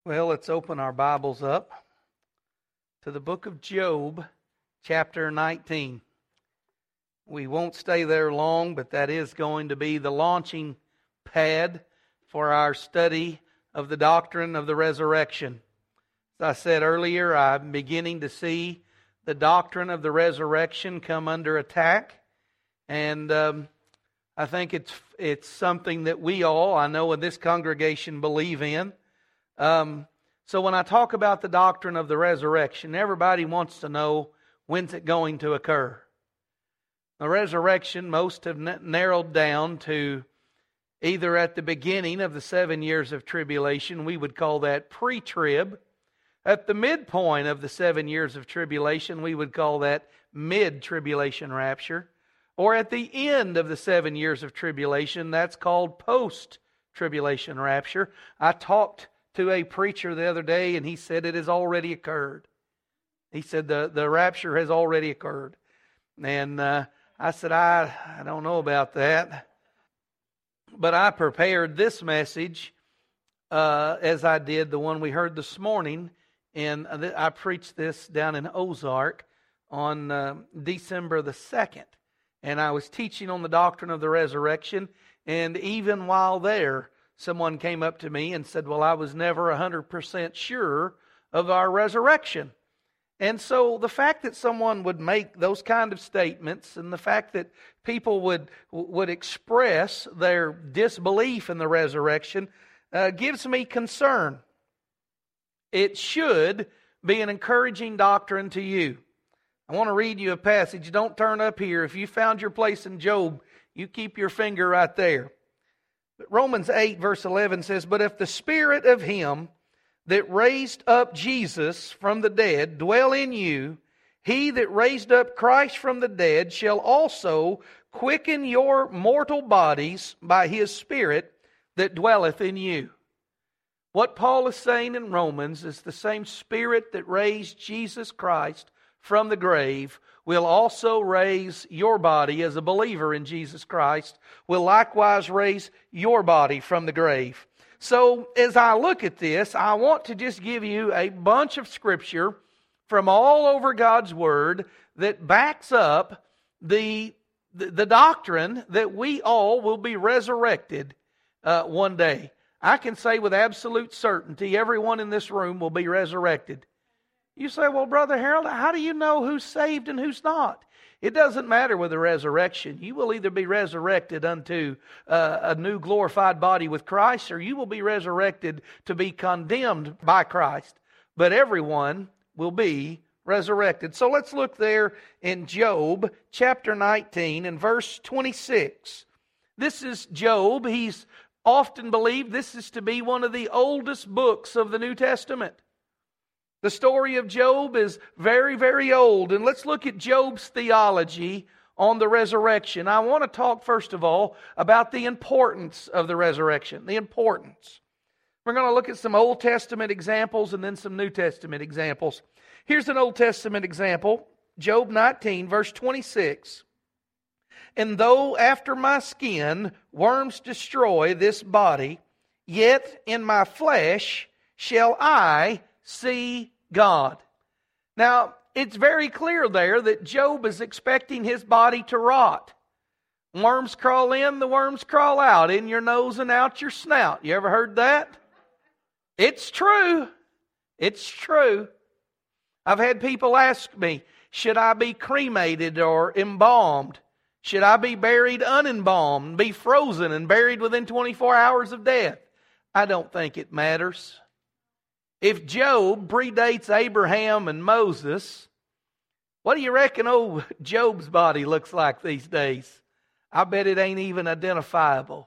Well, let's open our Bibles up to the book of Job, chapter 19. We won't stay there long, but that is going to be the launching pad for our study of the doctrine of the resurrection. As I said earlier, I'm beginning to see the doctrine of the resurrection come under attack, and I think it's something that we all, I know in this congregation, believe in. So when I talk about the doctrine of the resurrection, everybody wants to know, when's it going to occur? The resurrection, most have narrowed down to either at the beginning of the 7 years of tribulation, we would call that pre-trib. At the midpoint of the 7 years of tribulation, we would call that mid-tribulation rapture. Or at the end of the 7 years of tribulation, that's called post-tribulation rapture. I talked to a preacher the other day, and he said it has already occurred. He said the rapture has already occurred. And I said, I don't know about that. But I prepared this message as I did the one we heard this morning. And I preached this down in Ozark on December the 2nd. And I was teaching on the doctrine of the resurrection. And even while there, someone came up to me and said, well, I was never 100% sure of our resurrection. And so the fact that someone would make those kind of statements and the fact that people would express their disbelief in the resurrection gives me concern. It should be an encouraging doctrine to you. I want to read you a passage. Don't turn up here. If you found your place in Job, you keep your finger right there. Romans 8 verse 11 says, but if the Spirit of Him that raised up Jesus from the dead dwell in you, He that raised up Christ from the dead shall also quicken your mortal bodies by His Spirit that dwelleth in you. What Paul is saying in Romans is the same Spirit that raised Jesus Christ from the grave will also raise your body as a believer in Jesus Christ, will likewise raise your body from the grave. So as I look at this, I want to just give you a bunch of scripture from all over God's Word that backs up the doctrine that we all will be resurrected one day. I can say with absolute certainty, everyone in this room will be resurrected. You say, well, Brother Harold, how do you know who's saved and who's not? It doesn't matter with the resurrection. You will either be resurrected unto a new glorified body with Christ, or you will be resurrected to be condemned by Christ. But everyone will be resurrected. So let's look there in Job chapter 19 and verse 26. This is Job. He's often believed this is to be one of the oldest books of the New Testament. The story of Job is very, very old. And let's look at Job's theology on the resurrection. I want to talk, first of all, about the importance of the resurrection. The importance. We're going to look at some Old Testament examples and then some New Testament examples. Here's an Old Testament example. Job 19, verse 26. And though after my skin worms destroy this body, yet in my flesh shall I see God. Now, it's very clear there that Job is expecting his body to rot. Worms crawl in, the worms crawl out, in your nose and out your snout. You ever heard that? It's true. It's true. I've had people ask me, should I be cremated or embalmed? Should I be buried unembalmed, be frozen and buried within 24 hours of death? I don't think it matters. If Job predates Abraham and Moses, what do you reckon old Job's body looks like these days? I bet it ain't even identifiable.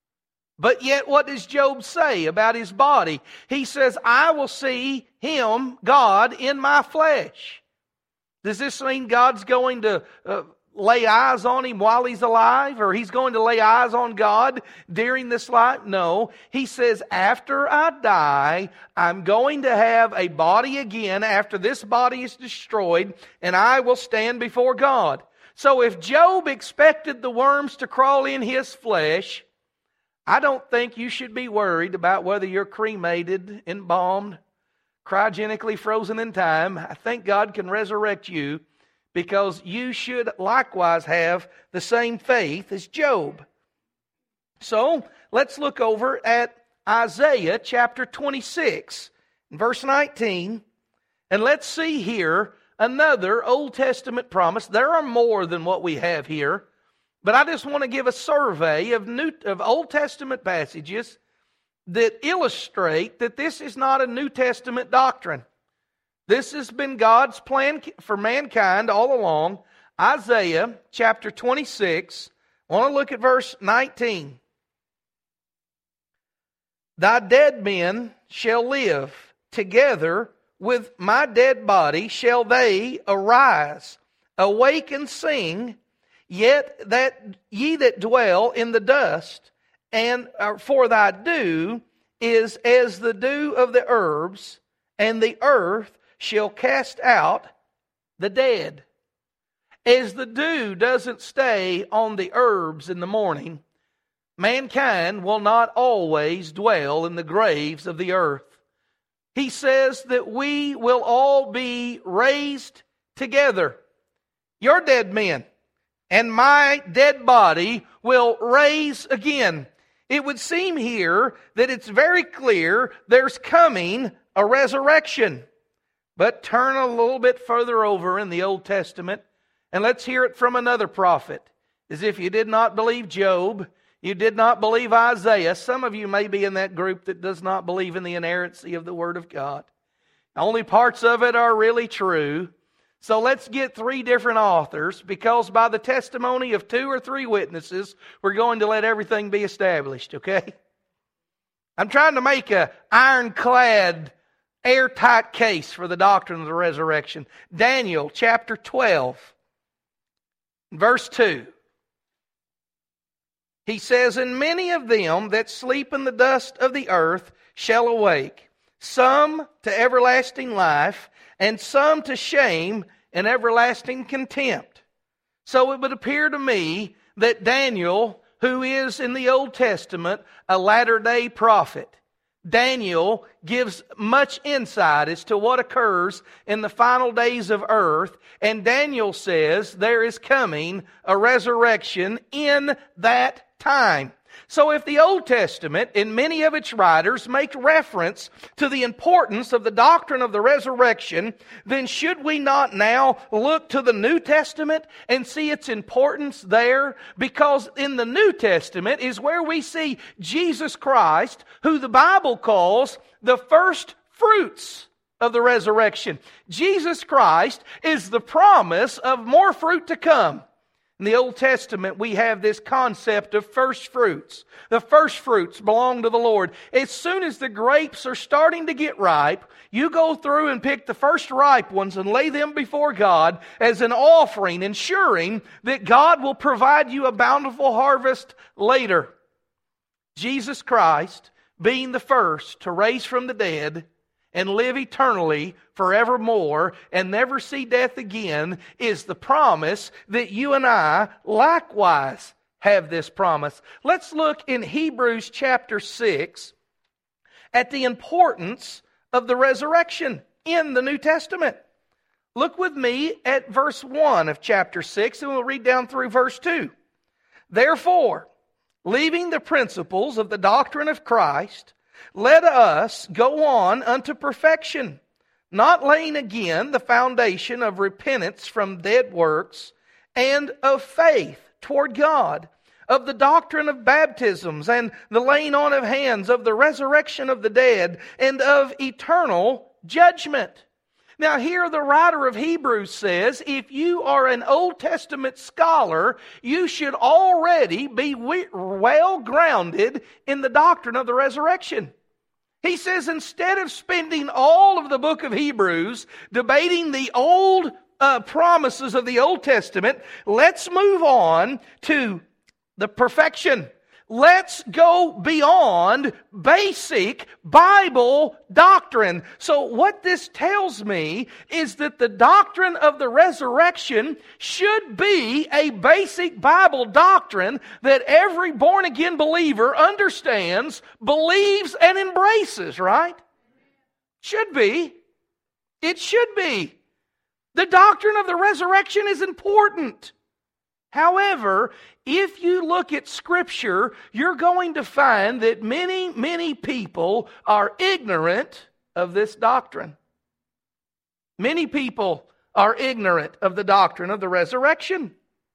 But yet, what does Job say about his body? He says, I will see Him, God, in my flesh. Does this mean God's going to lay eyes on him while he's alive, or he's going to lay eyes on God during this life? No. He says, after I die, I'm going to have a body again after this body is destroyed, and I will stand before God. So if Job expected the worms to crawl in his flesh, I don't think you should be worried about whether you're cremated, embalmed, cryogenically frozen in time. I think God can resurrect you because you should likewise have the same faith as Job. So, let's look over at Isaiah chapter 26, verse 19, and let's see here another Old Testament promise. There are more than what we have here, but I just want to give a survey of Old Testament passages that illustrate that this is not a New Testament doctrine. This has been God's plan for mankind all along. Isaiah chapter 26, I want to look at verse 19. Thy dead men shall live, together with my dead body shall they arise. Awake and sing, yet that ye that dwell in the dust, and for thy dew is as the dew of the herbs, and the earth shall cast out the dead. As the dew doesn't stay on the herbs in the morning, mankind will not always dwell in the graves of the earth. He says that we will all be raised together. Your dead men and my dead body will raise again. It would seem here that it's very clear there's coming a resurrection. But turn a little bit further over in the Old Testament and let's hear it from another prophet. As if you did not believe Job, you did not believe Isaiah. Some of you may be in that group that does not believe in the inerrancy of the Word of God. Only parts of it are really true. So let's get three different authors, because by the testimony of 2 or 3 witnesses, we're going to let everything be established, okay? I'm trying to make an ironclad, airtight case for the doctrine of the resurrection. Daniel chapter 12, verse 2. He says, And many of them that sleep in the dust of the earth shall awake, some to everlasting life, and some to shame and everlasting contempt. So it would appear to me that Daniel, who is in the Old Testament a latter-day prophet, Daniel gives much insight as to what occurs in the final days of earth, and Daniel says there is coming a resurrection in that time. So if the Old Testament and many of its writers make reference to the importance of the doctrine of the resurrection, then should we not now look to the New Testament and see its importance there? Because in the New Testament is where we see Jesus Christ, who the Bible calls the first fruits of the resurrection. Jesus Christ is the promise of more fruit to come. In the Old Testament, we have this concept of first fruits. The first fruits belong to the Lord. As soon as the grapes are starting to get ripe, you go through and pick the first ripe ones and lay them before God as an offering, ensuring that God will provide you a bountiful harvest later. Jesus Christ, being the first to raise from the dead and live eternally forevermore and never see death again, is the promise that you and I likewise have this promise. Let's look in Hebrews chapter 6 at the importance of the resurrection in the New Testament. Look with me at verse 1 of chapter 6, and we'll read down through verse 2. Therefore, leaving the principles of the doctrine of Christ, let us go on unto perfection, not laying again the foundation of repentance from dead works, and of faith toward God, of the doctrine of baptisms, and the laying on of hands, of the resurrection of the dead, and of eternal judgment. Now here the writer of Hebrews says, if you are an Old Testament scholar, you should already be well grounded in the doctrine of the resurrection. He says instead of spending all of the book of Hebrews debating the old promises of the Old Testament, let's move on to the perfection. let's go beyond basic Bible doctrine. So what this tells me is that the doctrine of the resurrection should be a basic Bible doctrine that every born-again believer understands, believes, and embraces, right? Should be. It should be. The doctrine of the resurrection is important. However, if you look at Scripture, you're going to find that many people are ignorant of this doctrine. Many people are ignorant of the doctrine of the resurrection.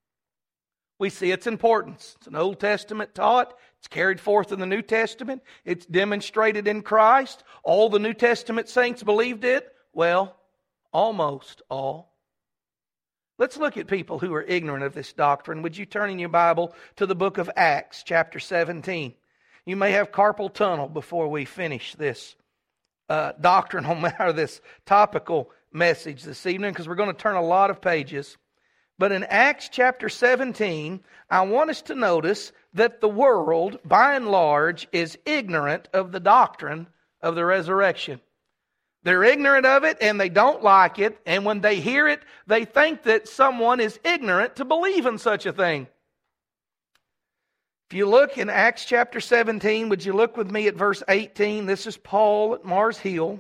We see its importance. It's an Old Testament taught. It's carried forth in the New Testament. It's demonstrated in Christ. All the New Testament saints believed it. Well, almost all. Let's look at people who are ignorant of this doctrine. Would you turn in your Bible to the book of Acts, chapter 17? You may have carpal tunnel before we finish this doctrinal or this topical message this evening, because we're going to turn a lot of pages. But in Acts chapter 17, I want us to notice that the world, by and large, is ignorant of the doctrine of the resurrection. They're ignorant of it and they don't like it. And when they hear it, they think that someone is ignorant to believe in such a thing. If you look in Acts chapter 17, would you look with me at verse 18? This is Paul at Mars Hill.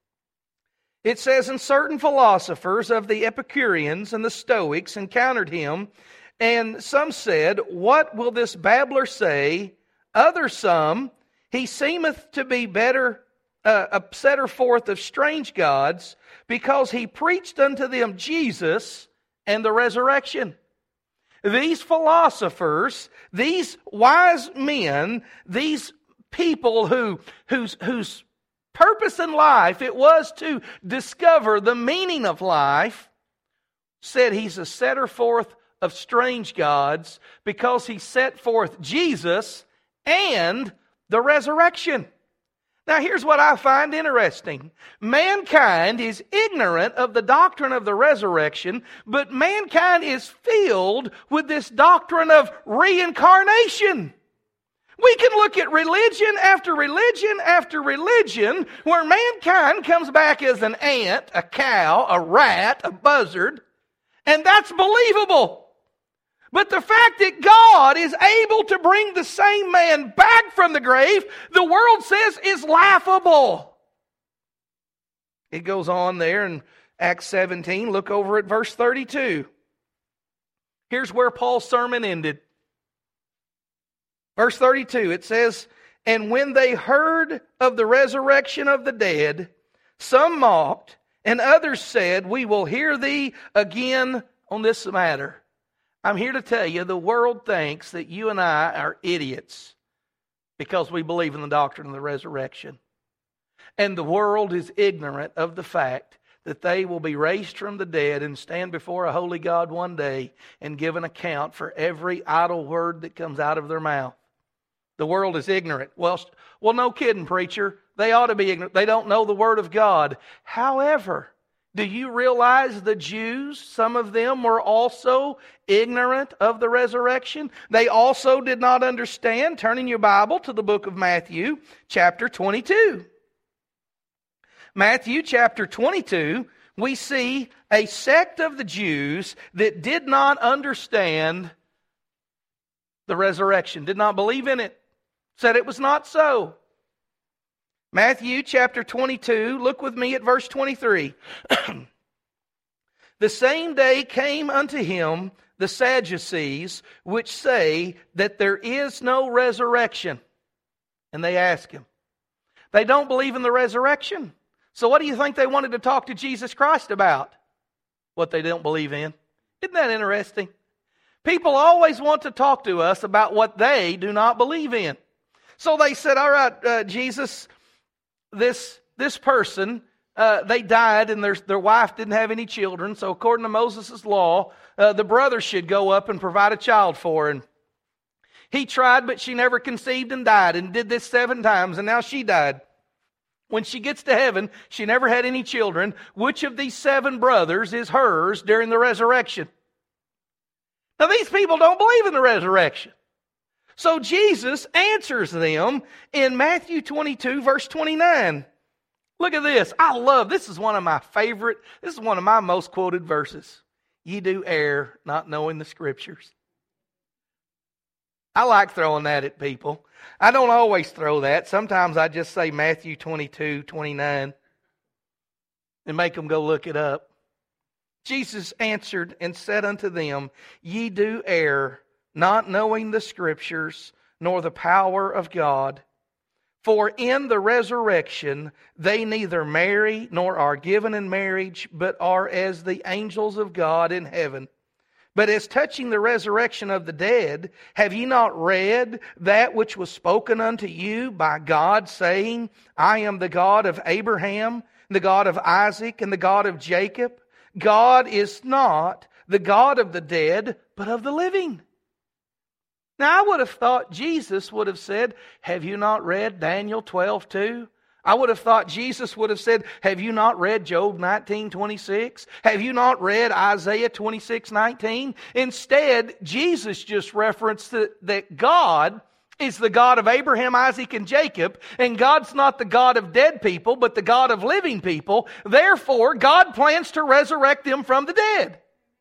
It says, "And certain philosophers of the Epicureans and the Stoics encountered him, and some said, What will this babbler say? Others some, He seemeth to be a setter forth of strange gods, because he preached unto them Jesus and the resurrection." These philosophers, these wise men, these people whose purpose in life it was to discover the meaning of life, said he's a setter forth of strange gods because he set forth Jesus and the resurrection. Now here's what I find interesting. Mankind is ignorant of the doctrine of the resurrection, but mankind is filled with this doctrine of reincarnation. We can look at religion after religion after religion where mankind comes back as an ant, a cow, a rat, a buzzard, and that's believable. But the fact that God is able to bring the same man back from the grave, the world says is laughable. It goes on there in Acts 17. Look over at verse 32. Here's where Paul's sermon ended. Verse 32, it says, "And when they heard of the resurrection of the dead, some mocked, and others said, We will hear thee again on this matter." I'm here to tell you, the world thinks that you and I are idiots because we believe in the doctrine of the resurrection. And the world is ignorant of the fact that they will be raised from the dead and stand before a holy God one day and give an account for every idle word that comes out of their mouth. The world is ignorant. Well, no kidding, preacher. They ought to be ignorant. They don't know the Word of God. However, do you realize the Jews, some of them were also ignorant of the resurrection? They also did not understand. Turn in your Bible to the book of Matthew, chapter 22. Matthew chapter 22, we see a sect of the Jews that did not understand the resurrection, did not believe in it, said it was not so. Matthew chapter 22, look with me at verse 23. "The same day came unto him the Sadducees, which say that there is no resurrection. And they ask him." They don't believe in the resurrection. So what do you think they wanted to talk to Jesus Christ about? What they don't believe in. Isn't that interesting? People always want to talk to us about what they do not believe in. So they said, all right, Jesus, this person, they died and their wife didn't have any children. So according to Moses' law, the brother should go up and provide a child for her. And he tried, but she never conceived and died, and did this 7 times, and now she died. When she gets to heaven, she never had any children. Which of these 7 brothers is hers during the resurrection? Now these people don't believe in the resurrection. So Jesus answers them in Matthew 22, verse 29. Look at this. This is one of my favorite, this is one of my most quoted verses. Ye do err, not knowing the Scriptures. I like throwing that at people. I don't always throw that. Sometimes I just say Matthew 22, 29 and make them go look it up. Jesus answered and said unto them, Ye do err, not knowing the Scriptures, nor the power of God. For in the resurrection they neither marry nor are given in marriage, but are as the angels of God in heaven. But as touching the resurrection of the dead, have ye not read that which was spoken unto you by God, saying, I am the God of Abraham, the God of Isaac, and the God of Jacob? God is not the God of the dead, but of the living. Now, I would have thought Jesus would have said, have you not read Daniel 12:2? I would have thought Jesus would have said, have you not read Job 19:26? Have you not read Isaiah 26:19? Instead, Jesus just referenced that God is the God of Abraham, Isaac, and Jacob, and God's not the God of dead people, but the God of living people. Therefore, God plans to resurrect them from the dead.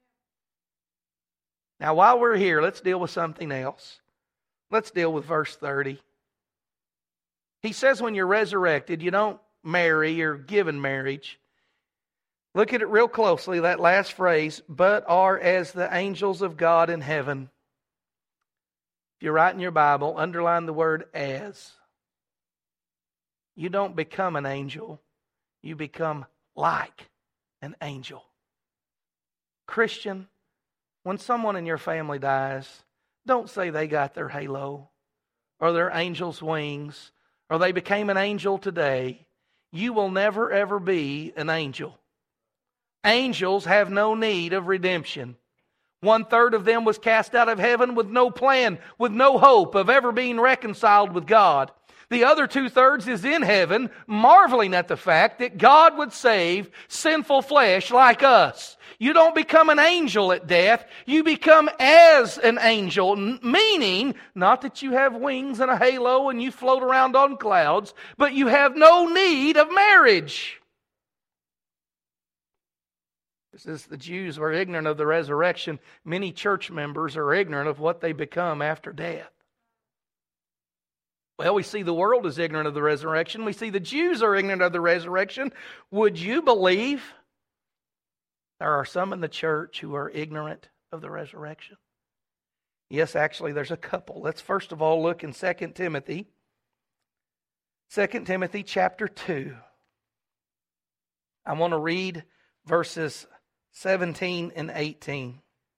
Now, while we're here, let's deal with something else. Let's deal with verse 30. He says when you're resurrected, you don't marry or give in marriage. Look at it real closely, that last phrase, but are as the angels of God in heaven. If you're writing your Bible, underline the word as. You don't become an angel. You become like an angel. Christian, when someone in your family dies, don't say they got their halo or their angel's wings or they became an angel today. You will never ever be an angel. Angels have no need of redemption. 1/3 of them was cast out of heaven with no plan, with no hope of ever being reconciled with God. The other 2/3 is in heaven, marveling at the fact that God would save sinful flesh like us. You don't become an angel at death. You become as an angel, meaning not that you have wings and a halo and you float around on clouds, but you have no need of marriage. As the Jews were ignorant of the resurrection, many church members are ignorant of what they become after death. Well, we see the world is ignorant of the resurrection. We see the Jews are ignorant of the resurrection. Would you believe there are some in the church who are ignorant of the resurrection? Yes, actually, there's a couple. Let's first of all look in 2 Timothy. 2 Timothy chapter 2. I want to read verses 17 and 18.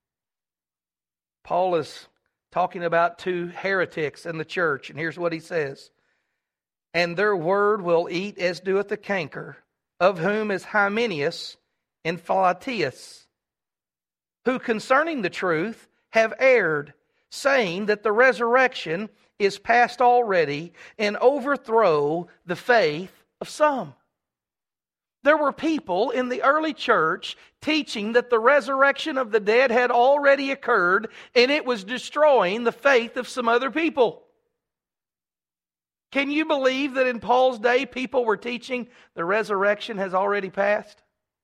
Paul is talking about two heretics in the church, and here's what he says. And their word will eat as doeth the canker, of whom is Hymenaeus and Philetus, who concerning the truth have erred, saying that the resurrection is past already, and overthrow the faith of some. There were people in the early church teaching that the resurrection of the dead had already occurred and it was destroying the faith of some other people. Can you believe that in Paul's day people were teaching the resurrection has already passed?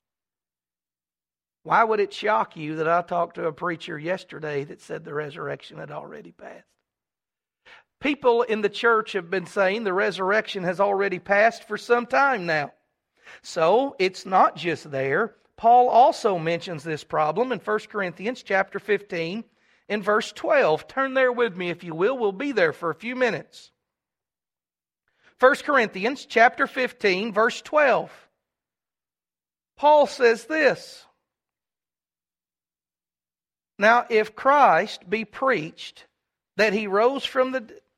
Why would it shock you that I talked to a preacher yesterday that said the resurrection had already passed? People in the church have been saying the resurrection has already passed for some time now. So, it's not just there. Paul also mentions this problem in 1 Corinthians chapter 15 in verse 12. Turn there with me if you will. We'll be there for a few minutes. 1 Corinthians chapter 15 verse 12. Paul says this. Now, if Christ be preached that he rose from the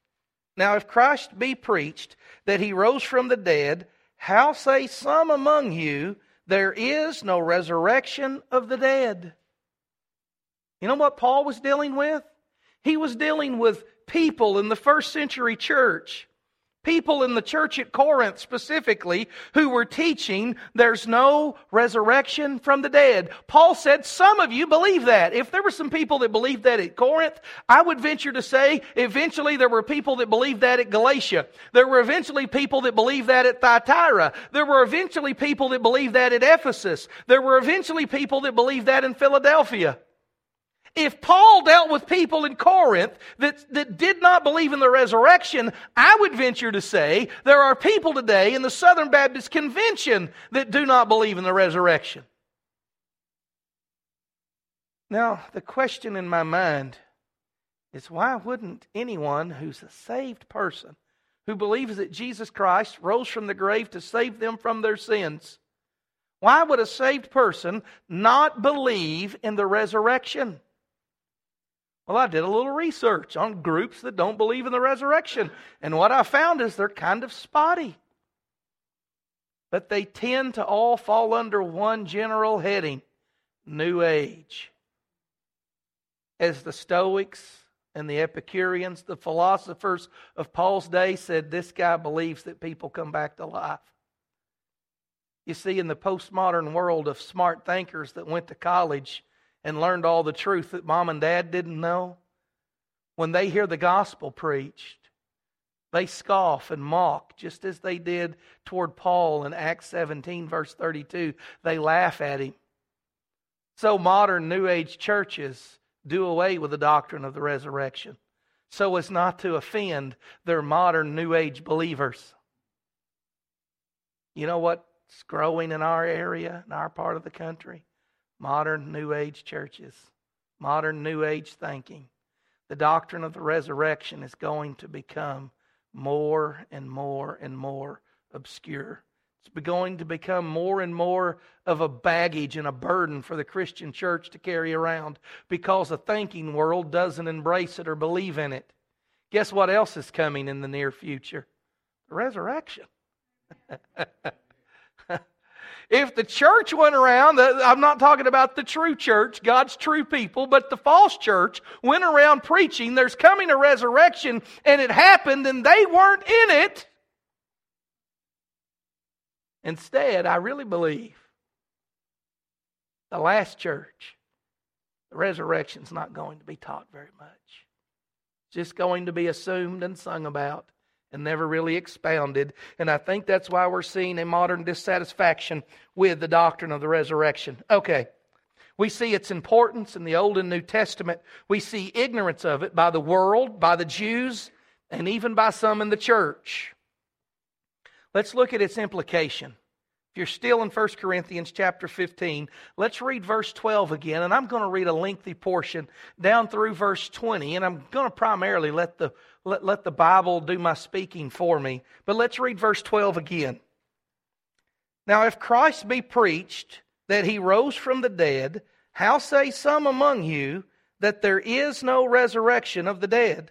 dead, how say some among you, there is no resurrection of the dead? You know what Paul was dealing with? He was dealing with people in the first century church. people in the church at Corinth specifically who were teaching there's no resurrection from the dead. Paul said some of you believe that. If there were some people that believed that at Corinth, I would venture to say eventually there were people that believed that at Galatia. There were eventually people that believed that at Thyatira. There were eventually people that believed that at Ephesus. There were eventually people that believed that in Philadelphia. If Paul dealt with people in Corinth that did not believe in the resurrection, I would venture to say there are people today in the Southern Baptist Convention that do not believe in the resurrection. Now, the question in my mind is, why wouldn't anyone who's a saved person, who believes that Jesus Christ rose from the grave to save them from their sins, why would a saved person not believe in the resurrection? Well, I did a little research on groups that don't believe in the resurrection. And what I found is they're kind of spotty. But they tend to all fall under one general heading: New Age. As the Stoics and the Epicureans, the philosophers of Paul's day, said, this guy believes that people come back to life. You see, in the postmodern world of smart thinkers that went to college and learned all the truth that mom and dad didn't know, when they hear the gospel preached, they scoff and mock, just as they did toward Paul in Acts 17, verse 32. They laugh at him. So modern New Age churches do away with the doctrine of the resurrection so as not to offend their modern New Age believers. You know what's growing in our area, in our part of the country? Modern New Age churches, modern New Age thinking. The doctrine of the resurrection is going to become more and more and more obscure. It's going to become more and more of a baggage and a burden for the Christian church to carry around because the thinking world doesn't embrace it or believe in it. Guess what else is coming in the near future? The resurrection. If the church went around, I'm not talking about the true church, God's true people, but the false church went around preaching there's coming a resurrection, and it happened and they weren't in it. Instead, I really believe the last church, the resurrection's not going to be taught very much. It's just going to be assumed and sung about and never really expounded. And I think that's why we're seeing a modern dissatisfaction with the doctrine of the resurrection. Okay, we see its importance in the Old and New Testament. We see ignorance of it by the world, by the Jews, and even by some in the church. Let's look at its implication. If you're still in 1 Corinthians chapter 15, let's read verse 12 again. And I'm going to read a lengthy portion down through verse 20. And I'm going to primarily let the Bible do my speaking for me. But let's read verse 12 again. Now, if Christ be preached that he rose from the dead, how say some among you that there is no resurrection of the dead?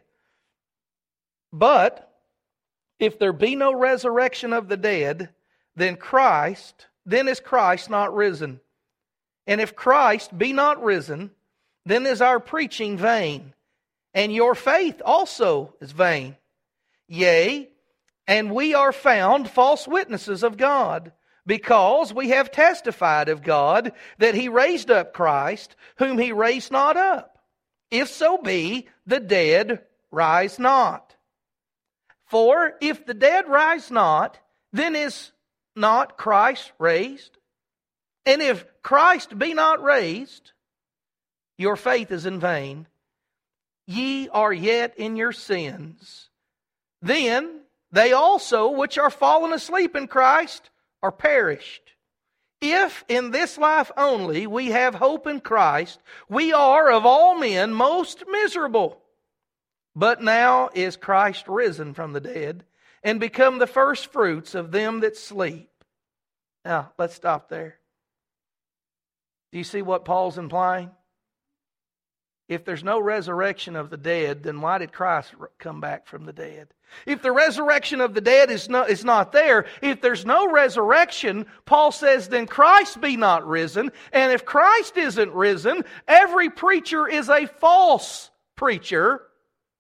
But if there be no resurrection of the dead, then is Christ not risen. And if Christ be not risen, then is our preaching vain, and your faith also is vain. Yea, and we are found false witnesses of God, because we have testified of God that he raised up Christ, whom he raised not up. If so be, the dead rise not. For if the dead rise not, then is not Christ raised? And if Christ be not raised, your faith is in vain. Ye are yet in your sins. Then they also which are fallen asleep in Christ are perished. If in this life only we have hope in Christ, we are of all men most miserable. But now is Christ risen from the dead, and become the first fruits of them that sleep. Now, let's stop there. Do you see what Paul's implying? If there's no resurrection of the dead, then why did Christ come back from the dead? If the resurrection of the dead is not there, if there's no resurrection, Paul says, then Christ be not risen. And if Christ isn't risen, every preacher is a false preacher.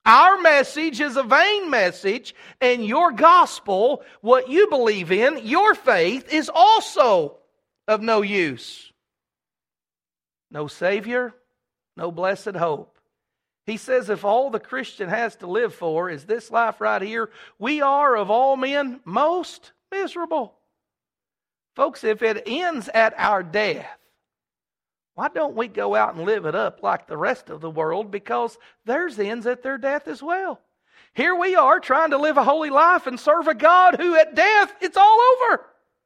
Our message is a vain message, and your gospel, what you believe in, your faith, is also of no use. No Savior, no blessed hope. He says if all the Christian has to live for is this life right here, we are of all men most miserable. Folks, if it ends at our death, why don't we go out and live it up like the rest of the world? Because theirs ends at their death as well. Here we are trying to live a holy life and serve a God who at death, it's all over.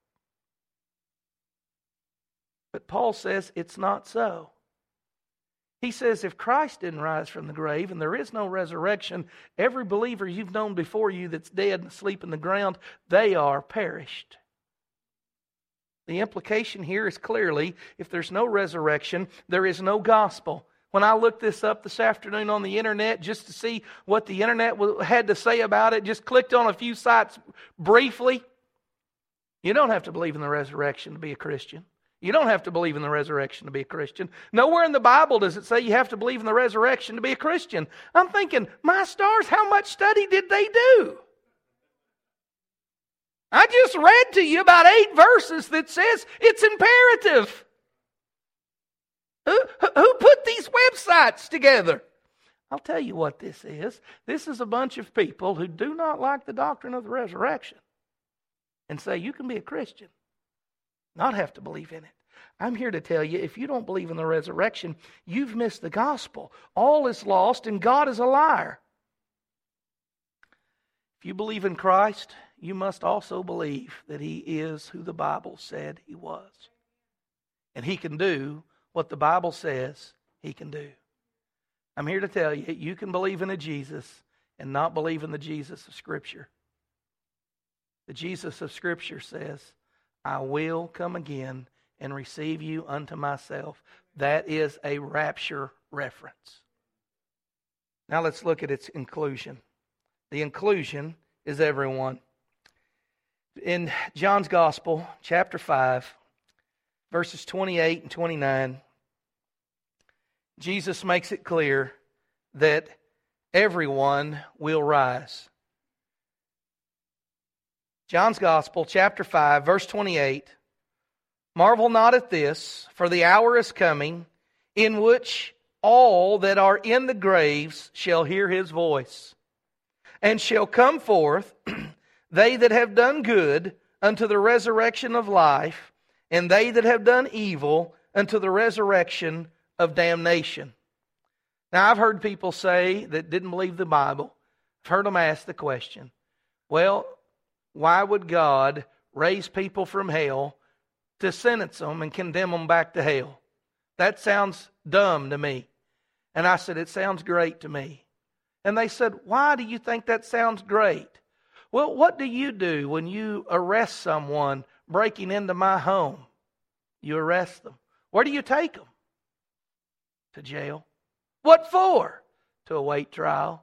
But Paul says it's not so. He says if Christ didn't rise from the grave and there is no resurrection, every believer you've known before you that's dead and asleep in the ground, they are perished. The implication here is clearly, if there's no resurrection, there is no gospel. When I looked this up this afternoon on the internet just to see what the internet had to say about it, just clicked on a few sites briefly. You don't have to believe in the resurrection to be a Christian. You don't have to believe in the resurrection to be a Christian. Nowhere in the Bible does it say you have to believe in the resurrection to be a Christian. I'm thinking, my stars, how much study did they do? I just read to you about 8 verses that says it's imperative. Who put these websites together? I'll tell you what this is. This is a bunch of people who do not like the doctrine of the resurrection and say you can be a Christian, not have to believe in it. I'm here to tell you, if you don't believe in the resurrection, you've missed the gospel. All is lost and God is a liar. If you believe in Christ, you must also believe that He is who the Bible said He was. And He can do what the Bible says He can do. I'm here to tell you, you can believe in a Jesus and not believe in the Jesus of Scripture. The Jesus of Scripture says, I will come again and receive you unto myself. That is a rapture reference. Now let's look at its inclusion. The inclusion is everyone. In John's Gospel, chapter 5, verses 28 and 29, Jesus makes it clear that everyone will rise. John's Gospel, chapter 5, verse 28, marvel not at this, for the hour is coming in which all that are in the graves shall hear His voice, and shall come forth, they that have done good unto the resurrection of life, and they that have done evil unto the resurrection of damnation. Now, I've heard people say that didn't believe the Bible. I've heard them ask the question, well, why would God raise people from hell to sentence them and condemn them back to hell? That sounds dumb to me. And I said, it sounds great to me. And they said, why do you think that sounds great? Well, what do you do when you arrest someone breaking into my home? You arrest them. Where do you take them? To jail. What for? To await trial.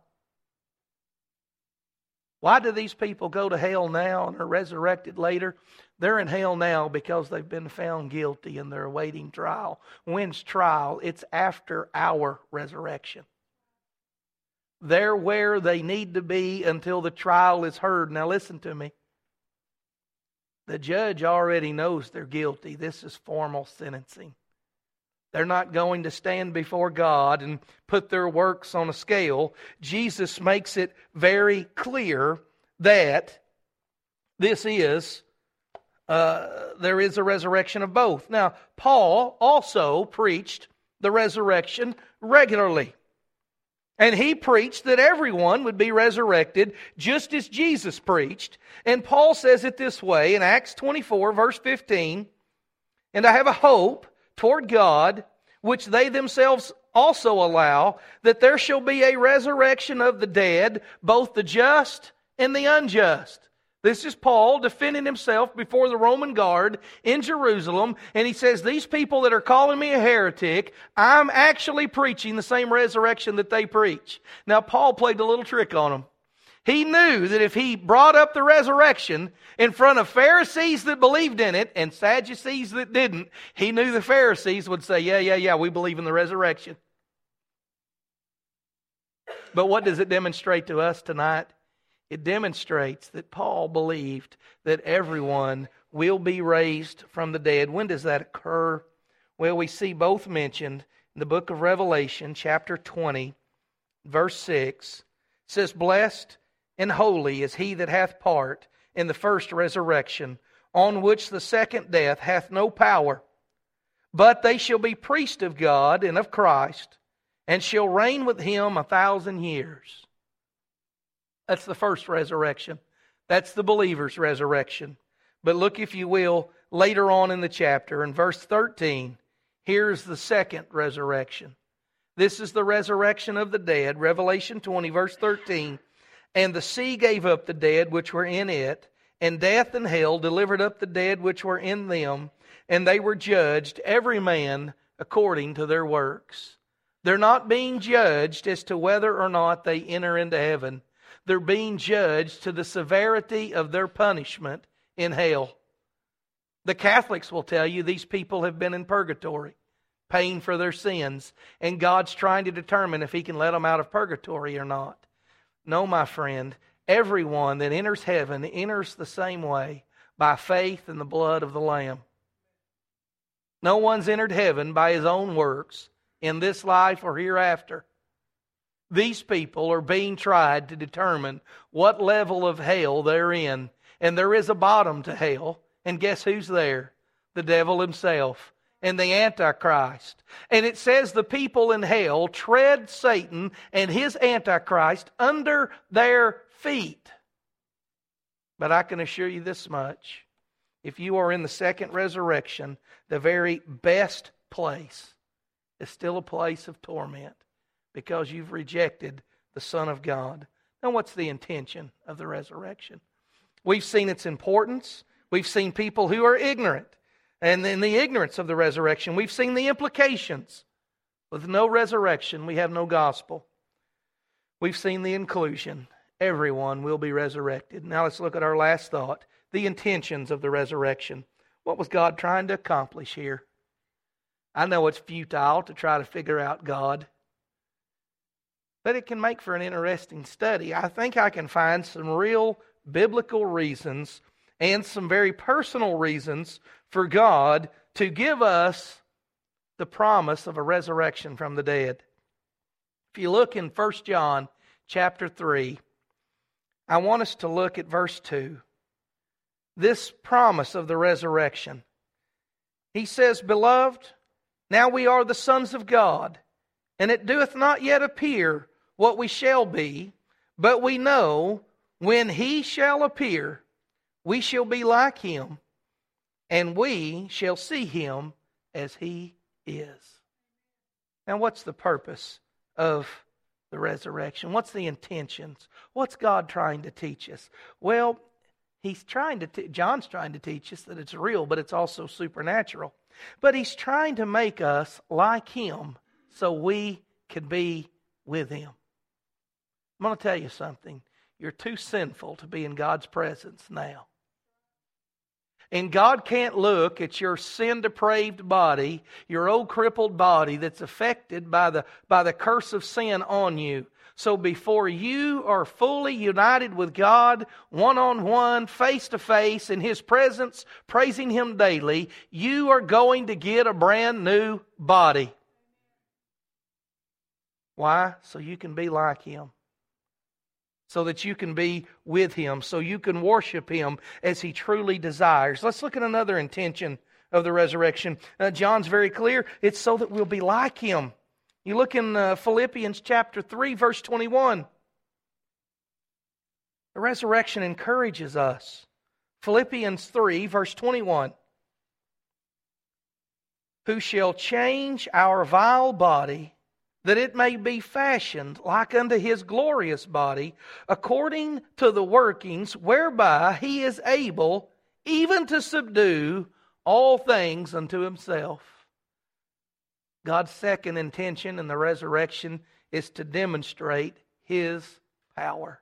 Why do these people go to hell now and are resurrected later? They're in hell now because they've been found guilty and they're awaiting trial. When's trial? It's after our resurrection. They're where they need to be until the trial is heard. Now listen to me. The judge already knows they're guilty. This is formal sentencing. They're not going to stand before God and put their works on a scale. Jesus makes it very clear that this is, there is a resurrection of both. Now, Paul also preached the resurrection regularly. And he preached that everyone would be resurrected just as Jesus preached. And Paul says it this way in Acts 24, verse 15, and I have a hope toward God, which they themselves also allow, that there shall be a resurrection of the dead, both the just and the unjust. This is Paul defending himself before the Roman guard in Jerusalem. And he says, these people that are calling me a heretic, I'm actually preaching the same resurrection that they preach. Now, Paul played a little trick on them. He knew that if he brought up the resurrection in front of Pharisees that believed in it and Sadducees that didn't, he knew the Pharisees would say, yeah, we believe in the resurrection. But what does it demonstrate to us tonight? It demonstrates that Paul believed that everyone will be raised from the dead. When does that occur? Well, we see both mentioned in the book of Revelation, chapter 20, verse 6. It says, "Blessed and holy is he that hath part in the first resurrection, on which the second death hath no power. But they shall be priests of God and of Christ, and shall reign with him 1,000 years." That's the first resurrection. That's the believer's resurrection. But look, if you will, later on in the chapter, in verse 13, here's the second resurrection. This is the resurrection of the dead. Revelation 20, verse 13. "And the sea gave up the dead which were in it, and death and hell delivered up the dead which were in them, and they were judged, every man according to their works." They're not being judged as to whether or not they enter into heaven. They're being judged to the severity of their punishment in hell. The Catholics will tell you these people have been in purgatory, paying for their sins, and God's trying to determine if He can let them out of purgatory or not. No, my friend, everyone that enters heaven enters the same way, by faith in the blood of the Lamb. No one's entered heaven by his own works in this life or hereafter. These people are being tried to determine what level of hell they're in. And there is a bottom to hell. And guess who's there? The devil himself and the Antichrist. And it says the people in hell tread Satan and his Antichrist under their feet. But I can assure you this much. If you are in the second resurrection, the very best place is still a place of torment, because you've rejected the Son of God. Now, what's the intention of the resurrection? We've seen its importance. We've seen people who are ignorant. And in the ignorance of the resurrection, we've seen the implications. With no resurrection, we have no gospel. We've seen the inclusion. Everyone will be resurrected. Now let's look at our last thought, the intentions of the resurrection. What was God trying to accomplish here? I know it's futile to try to figure out God, but it can make for an interesting study. I think I can find some real biblical reasons and some very personal reasons for God to give us the promise of a resurrection from the dead. If you look in 1 John chapter 3, I want us to look at verse 2. This promise of the resurrection. He says, "Beloved, now we are the sons of God, and it doeth not yet appear what we shall be, but we know when He shall appear, we shall be like Him, and we shall see Him as He is." Now, what's the purpose of the resurrection? What's the intentions? What's God trying to teach us? Well, John's trying to teach us that it's real, but it's also supernatural. But he's trying to make us like Him so we can be with Him. I'm going to tell you something. You're too sinful to be in God's presence now. And God can't look at your sin-depraved body, your old crippled body that's affected by the curse of sin on you. So before you are fully united with God, one-on-one, face-to-face, in His presence, praising Him daily, you are going to get a brand new body. Why? So you can be like Him. So that you can be with Him. So you can worship Him as He truly desires. Let's look at another intention of the resurrection. John's very clear. It's so that we'll be like Him. You look in Philippians chapter 3, verse 21. The resurrection encourages us. Philippians 3, verse 21. "Who shall change our vile body, that it may be fashioned like unto His glorious body, according to the workings whereby He is able even to subdue all things unto Himself." God's second intention in the resurrection is to demonstrate His power.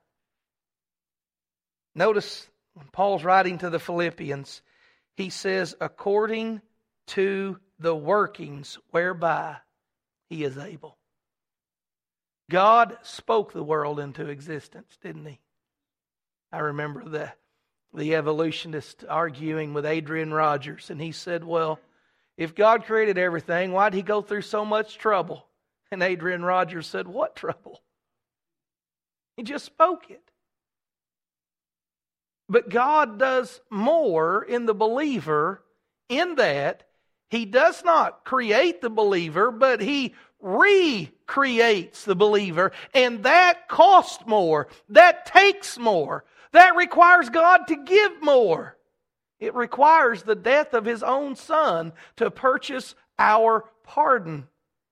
Notice when Paul's writing to the Philippians, he says, according to the workings whereby He is able. God spoke the world into existence, didn't He? I remember the evolutionist arguing with Adrian Rogers, and he said, well, if God created everything, why did He go through so much trouble? And Adrian Rogers said, what trouble? He just spoke it. But God does more in the believer in that He does not create the believer, but He recreates the believer. And that costs more. That takes more. That requires God to give more. It requires the death of His own Son to purchase our pardon.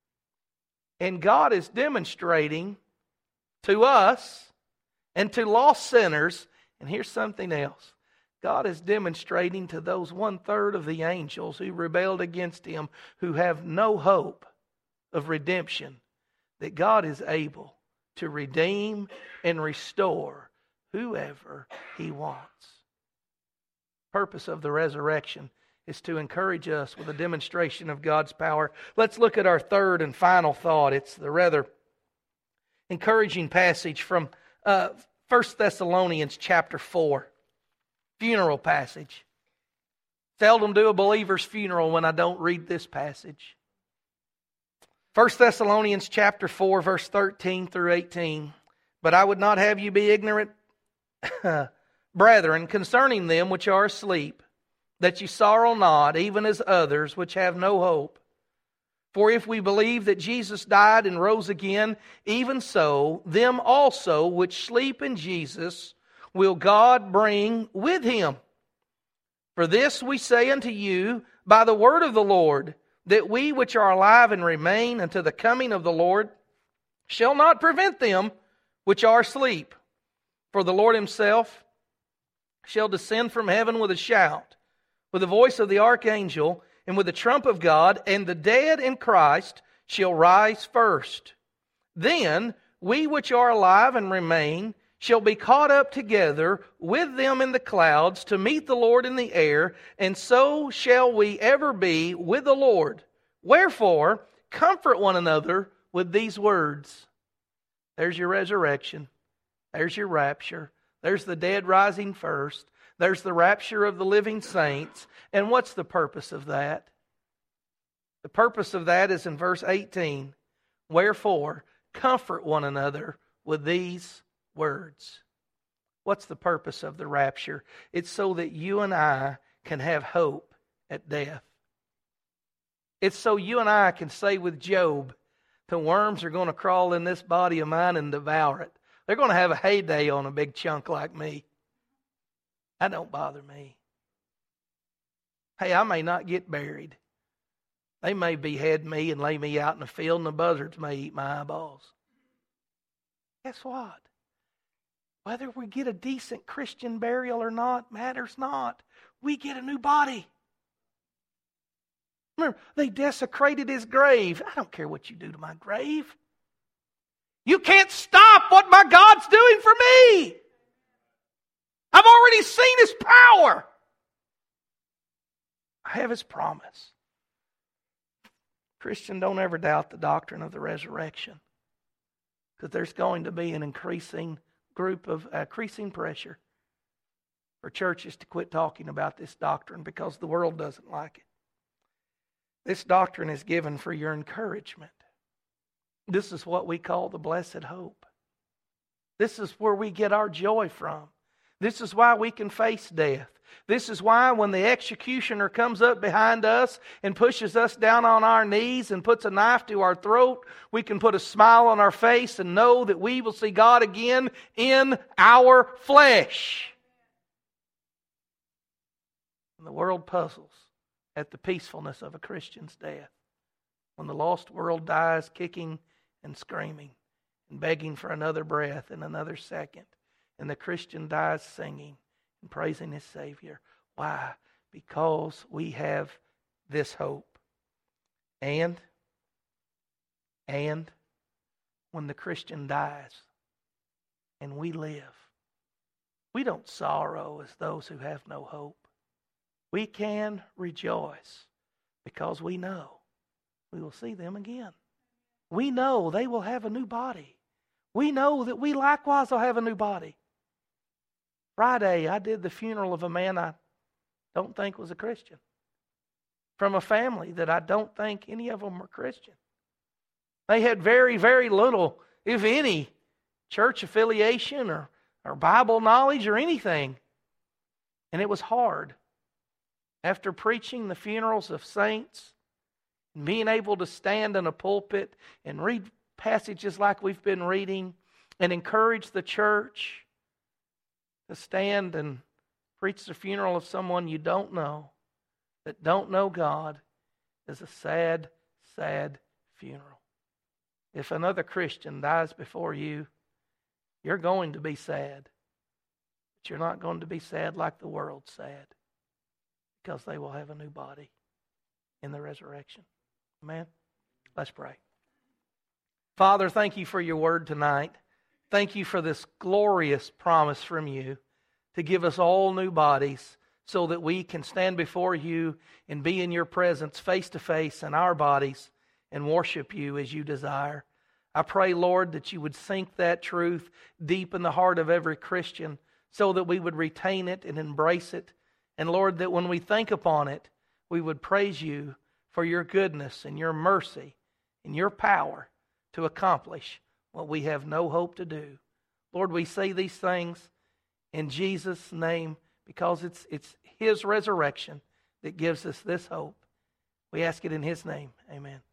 And God is demonstrating to us and to lost sinners, and here's something else. God is demonstrating to those 1/3 of the angels who rebelled against Him, who have no hope of redemption, that God is able to redeem and restore whoever He wants. Purpose of the resurrection is to encourage us with a demonstration of God's power. Let's look at our third and final thought. It's the rather encouraging passage from 1 Thessalonians chapter 4. Funeral passage. Seldom do a believer's funeral when I don't read this passage. 1 Thessalonians chapter 4, verse 13 through 18. But I would not have you be ignorant, brethren, concerning them which are asleep, that ye sorrow not, even as others which have no hope. For if we believe that Jesus died and rose again, even so, them also which sleep in Jesus will God bring with Him. For this we say unto you by the word of the Lord, that we which are alive and remain unto the coming of the Lord shall not prevent them which are asleep. For the Lord Himself shall descend from heaven with a shout, with the voice of the archangel, and with the trump of God, and the dead in Christ shall rise first. Then we which are alive and remain shall be caught up together with them in the clouds to meet the Lord in the air, and so shall we ever be with the Lord. Wherefore, comfort one another with these words. There's your resurrection. There's your rapture. There's the dead rising first. There's the rapture of the living saints. And what's the purpose of that? The purpose of that is in verse 18. Wherefore, comfort one another with these words. What's the purpose of the rapture? It's so that you and I can have hope at death. It's so you and I can say with Job, the worms are going to crawl in this body of mine and devour it. They're going to have a heyday on a big chunk like me. That don't bother me. Hey, I may not get buried. They may behead me and lay me out in the field, and the buzzards may eat my eyeballs. Guess what? Whether we get a decent Christian burial or not matters not. We get a new body. Remember, they desecrated His grave. I don't care what you do to my grave. You can't stop what my God's doing for me. I've already seen His power. I have His promise. Christian, don't ever doubt the doctrine of the resurrection, because there's going to be an increasing pressure for churches to quit talking about this doctrine because the world doesn't like it. This doctrine is given for your encouragement. This is what we call the blessed hope. This is where we get our joy from. This is why we can face death. This is why when the executioner comes up behind us and pushes us down on our knees and puts a knife to our throat, we can put a smile on our face and know that we will see God again in our flesh. And the world puzzles at the peacefulness of a Christian's death. When the lost world dies kicking and screaming and begging for another breath and another second, and the Christian dies singing and praising his Savior. Why? Because we have this hope. And when the Christian dies and we live, we don't sorrow as those who have no hope. We can rejoice because we know we will see them again. We know they will have a new body. we know that we likewise will have a new body. Friday, I did the funeral of a man I don't think was a Christian, from a family that I don't think any of them were Christian. They had very, very little, if any, church affiliation or Bible knowledge or anything. And it was hard. After preaching the funerals of saints, and being able to stand in a pulpit and read passages like we've been reading and encourage the church to stand and preach the funeral of someone you don't know, that don't know God, is a sad, sad funeral. If another Christian dies before you, you're going to be sad. But you're not going to be sad like the world's sad, because they will have a new body in the resurrection. Amen? Let's pray. Father, thank you for your word tonight. Thank you for this glorious promise from you to give us all new bodies so that we can stand before you and be in your presence face to face in our bodies and worship you as you desire. I pray, Lord, that you would sink that truth deep in the heart of every Christian so that we would retain it and embrace it. And Lord, that when we think upon it, we would praise you for your goodness and your mercy and your power to accomplish what we have no hope to do. Lord, we say these things in Jesus' name because it's his resurrection that gives us this hope. We ask it in his name. Amen.